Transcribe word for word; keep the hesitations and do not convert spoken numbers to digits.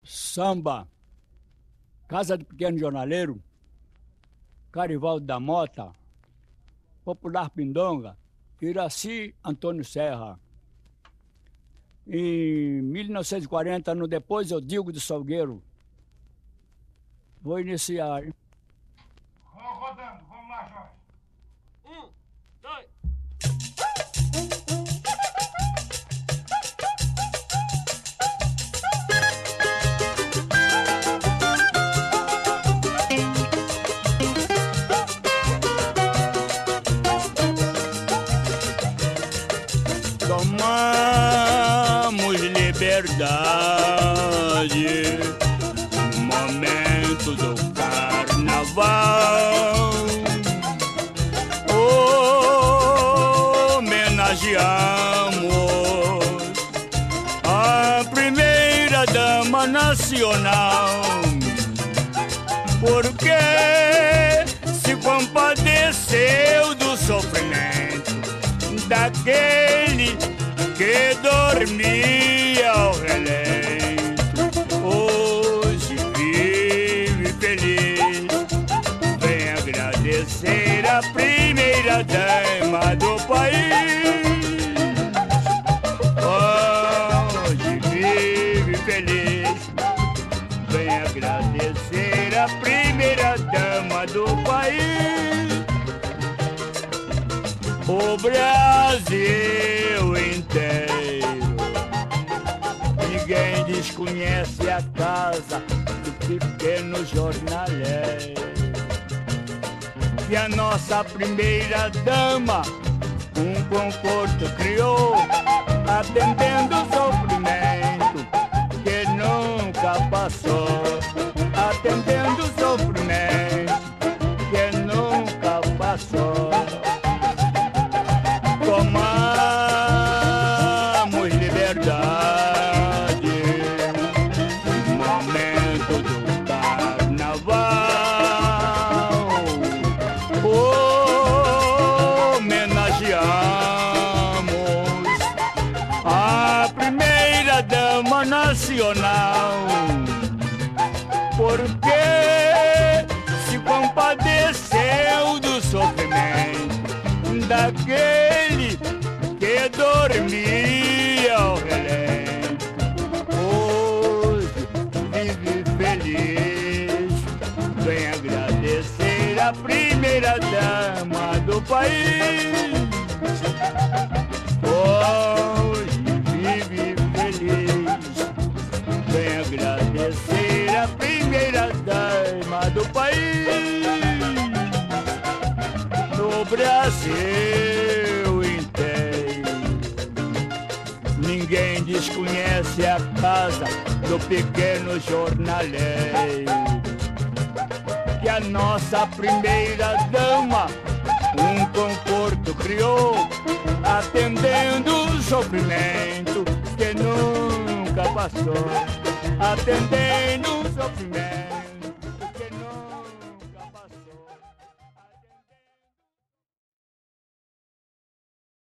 Samba, Casa do Pequeno Jornaleiro, Carivaldo da Mota, Popular Pindonga, Iraci Antônio Serra. Em mil novecentos e quarenta, no Depois Eu Digo do Salgueiro. Vou iniciar. Vamos rodando, vamos lá, Jorge. Um, dois. Tomamos liberdade no momento do carnaval. Homenageamos a primeira dama nacional, porque se compadeceu do sofrimento daquele que dormia ao relento. Hoje vive feliz, vem agradecer a primeira dama do país. Hoje vive feliz, vem agradecer a primeira dama do país. O Brasil inteiro, ninguém desconhece a casa do pequeno jornaleiro. E a nossa primeira dama um conforto criou, atendendo o sofrimento que nunca passou. Atendendo o sofrimento que nunca passou. Tomamos liberdade no momento do carnaval. Homenageamos a primeira dama nacional, porque se compadeceu do sofrimento daquele que dormia ao relento. Hoje vive feliz, vem agradecer a primeira dama do país. Hoje vive feliz, vem agradecer a primeira dama do país. No Brasil inteiro, ninguém desconhece a casa do pequeno jornaleiro. Que a nossa primeira dama um conforto criou, atendendo o sofrimento que nunca passou. Atendendo o sofrimento